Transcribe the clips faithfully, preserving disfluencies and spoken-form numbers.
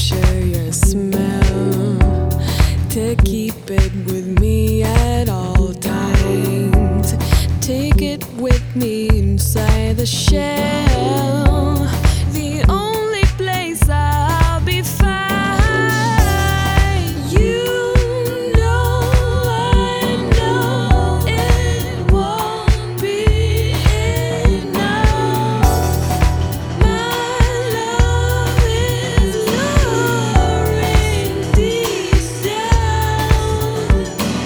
capture your smell, to keep it with me at all times. Take it with me inside the shell, the only place I'll be fine. You know, I know it won't be enough. My love is luring deep down.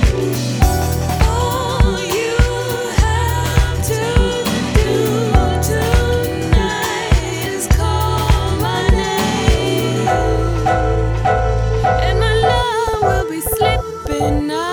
All you have to do tonight is call my name, and my love will be slipping out.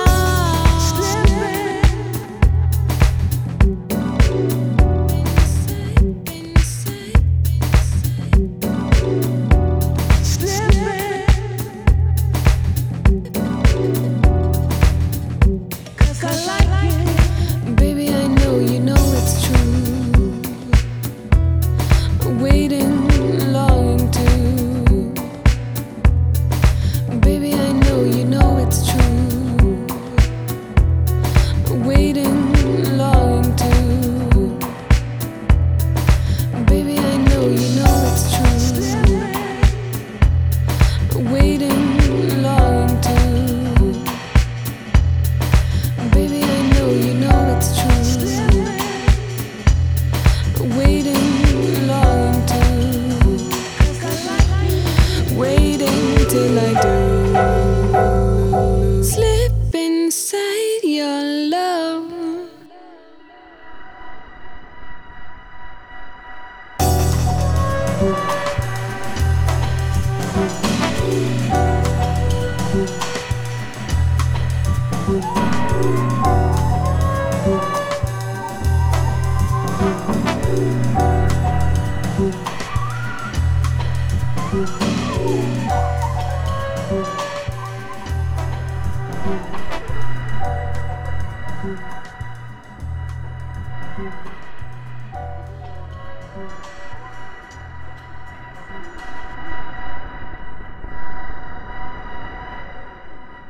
Baby, I know you know it's true. Waiting, longing to. Baby, I know you know it's true. Waiting, longing to. Baby, I know you know it's true. Waiting, longing to. Baby, I know you know it's true. Waiting, longing to. Waiting till I do. Slip inside your love. Thank you.